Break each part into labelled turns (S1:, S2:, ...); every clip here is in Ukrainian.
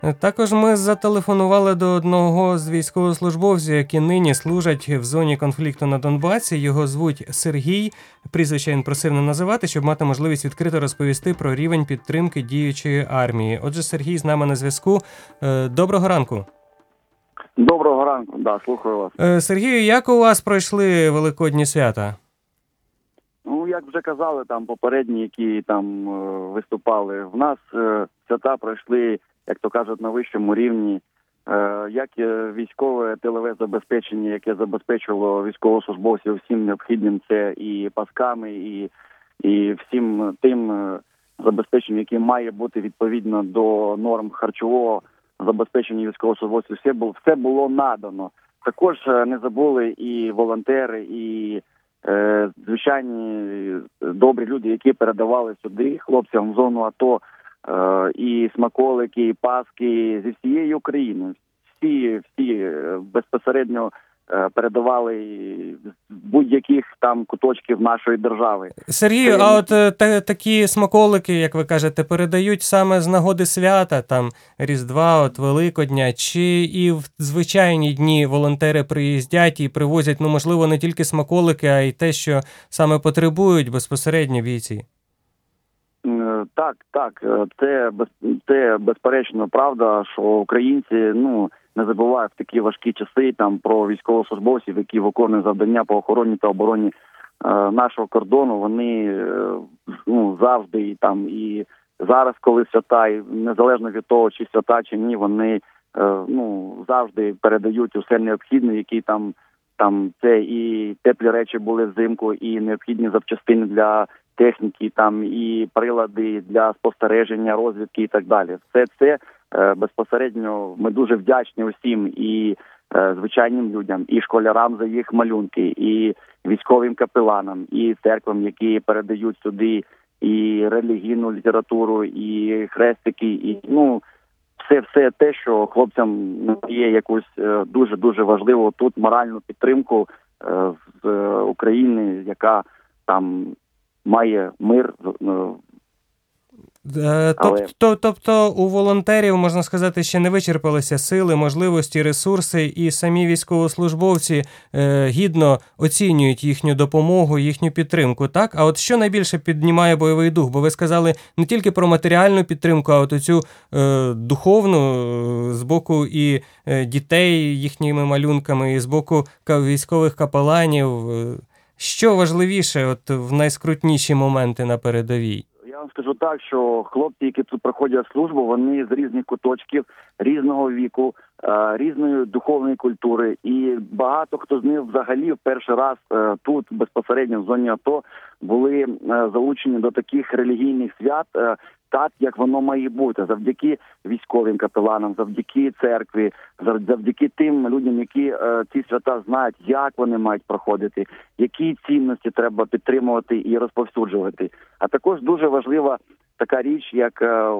S1: Також ми зателефонували до одного з військовослужбовців, які нині служать в зоні конфлікту на Донбасі. Його звуть Сергій. Прізвище він просив не називати, щоб мати можливість відкрито розповісти про рівень підтримки діючої армії. Отже, Сергій з нами на зв'язку. Доброго ранку.
S2: Доброго ранку, слухаю вас.
S1: Сергію, як у вас пройшли Великодні свята?
S2: Ну, як вже казали там попередні, які там виступали, в нас свята пройшли, як то кажуть, на вищому рівні. Як військове тилове забезпечення, яке забезпечувало військовослужбовців всім необхідним, це і пасками, і всім тим забезпеченням, яке має бути відповідно до норм харчового забезпечення військовослужбовців, все було надано. Також не забули і волонтери, і звичайні добрі люди, які передавали сюди хлопцям в зону АТО і смаколики, і паски зі всієї України. Всі безпосередньо передавали з будь-яких там куточків нашої держави.
S1: Сергію, а от такі смаколики, як ви кажете, передають саме з нагоди свята, там Різдва, от Великодня, чи і в звичайні дні волонтери приїздять і привозять, можливо, не тільки смаколики, а й те, що саме потребують безпосередньо бійці?
S2: Так, це безперечно правда, що українці, не забувають в такі важкі часи там про військовослужбовців, які виконують завдання по охороні та обороні нашого кордону. Вони завжди там і зараз, коли свята, і незалежно від того, чи свята, чи ні, вони завжди передають усе необхідне, які там це і теплі речі були взимку, і необхідні запчастини для техніки, там і прилади для спостереження, розвідки і так далі. Все це безпосередньо ми дуже вдячні усім і звичайним людям, і школярам за їх малюнки, і військовим капеланам, і церквам, які передають сюди і релігійну літературу, і хрестики, і все те, що хлопцям є якусь дуже важливу тут моральну підтримку з України, яка там має мир.
S1: Тобто у волонтерів, можна сказати, ще не вичерпалися сили, можливості, ресурси, і самі військовослужбовці гідно оцінюють їхню допомогу, їхню підтримку, так? А от що найбільше піднімає бойовий дух? Бо ви сказали не тільки про матеріальну підтримку, а от оцю духовну з боку і дітей їхніми малюнками, і з боку військових капеланів. Що важливіше от в найскрутніші моменти на передовій?
S2: Я вам скажу так, що хлопці, які тут проходять службу, вони з різних куточків, різного віку, різної духовної культури. І багато хто з них взагалі в перший раз тут, безпосередньо в зоні АТО, були залучені до таких релігійних свят, так, як воно має бути, завдяки військовим капеланам, завдяки церкві, завдяки тим людям, які ці свята знають, як вони мають проходити, які цінності треба підтримувати і розповсюджувати. А також дуже важлива така річ, як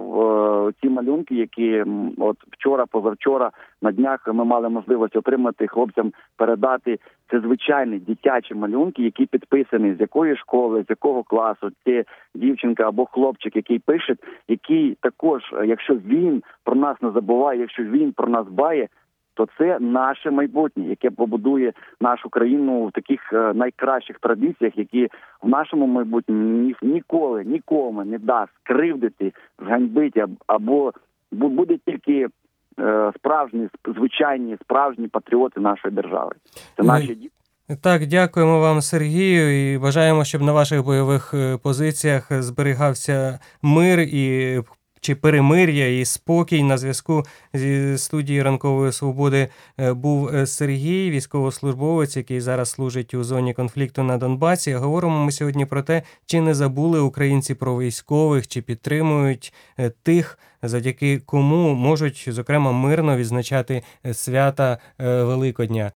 S2: ці малюнки, які от вчора, позавчора, на днях ми мали можливість отримати, хлопцям передати. Це звичайні дитячі малюнки, які підписані, з якої школи, з якого класу, це дівчинка або хлопчик, який пише, який також, якщо він про нас не забуває, якщо він про нас дбає, то це наше майбутнє, яке побудує нашу країну в таких найкращих традиціях, які в нашому майбутньому ніколи нікому не дасть кривдити, зганьбити, або буде тільки справжні, звичайні, справжні патріоти нашої держави. Це наші діти.
S1: Так, дякуємо вам, Сергію, і бажаємо, щоб на ваших бойових позиціях зберігався мир чи перемир'я і спокій. На зв'язку зі студії «Ранкової свободи» був Сергій, військовослужбовець, який зараз служить у зоні конфлікту на Донбасі. Говоримо ми сьогодні про те, чи не забули українці про військових, чи підтримують тих, завдяки кому можуть, зокрема, мирно відзначати свята Великодня.